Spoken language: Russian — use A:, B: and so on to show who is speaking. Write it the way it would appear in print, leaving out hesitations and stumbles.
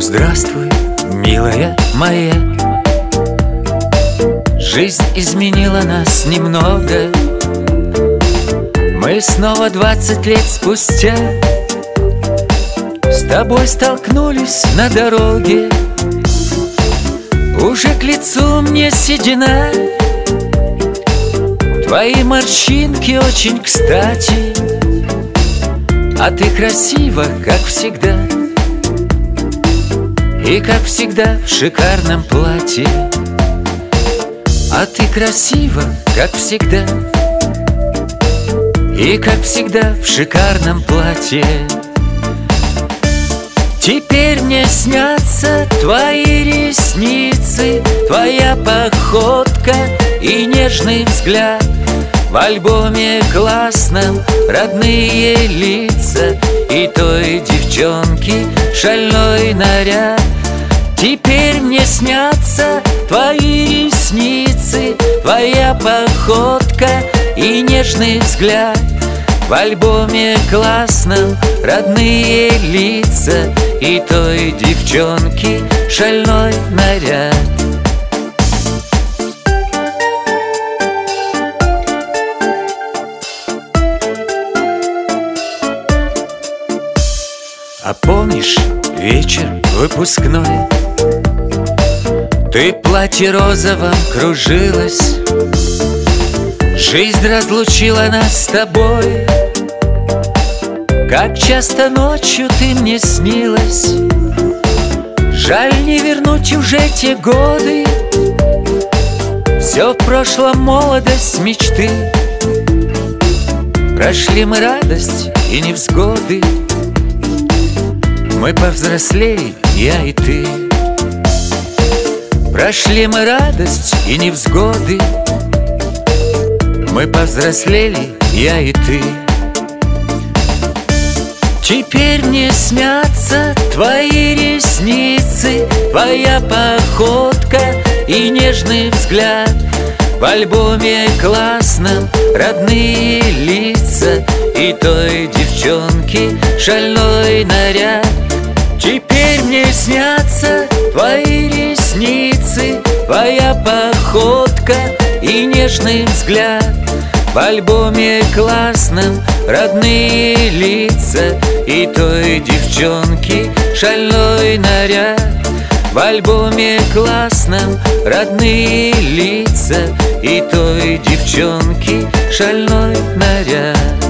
A: Здравствуй, милая моя. Жизнь изменила нас немного. Мы снова 20 лет спустя с тобой столкнулись на дороге. Уже к лицу мне седина, твои морщинки очень кстати, а ты красива, как всегда. И как всегда в шикарном платье. А ты красива, как всегда. И как всегда в шикарном платье. Теперь мне снятся твои ресницы, твоя походка и нежный взгляд. В альбоме классном родные лица и той девчонки шальной наряд. Теперь мне снятся твои ресницы, твоя походка и нежный взгляд. В альбоме классном родные лица и той девчонки шальной наряд. А помнишь вечер выпускной? Ты в платье розовом кружилась. Жизнь разлучила нас с тобой. Как часто ночью ты мне снилась. Жаль не вернуть уже те годы. Все в прошлом молодость мечты. Прошли мы радость и невзгоды. Мы повзрослели, я и ты. Прошли мы радость и невзгоды. Мы повзрослели, я и ты. Теперь мне снятся твои ресницы, твоя походка и нежный взгляд. В альбоме классном родные лица и той девчонки шальной наряд. Теперь мне снятся твои ресницы, твоя походка и нежный взгляд. В альбоме классном родные лица и той девчонки шальной наряд. В альбоме классном родные лица и той девчонки шальной наряд.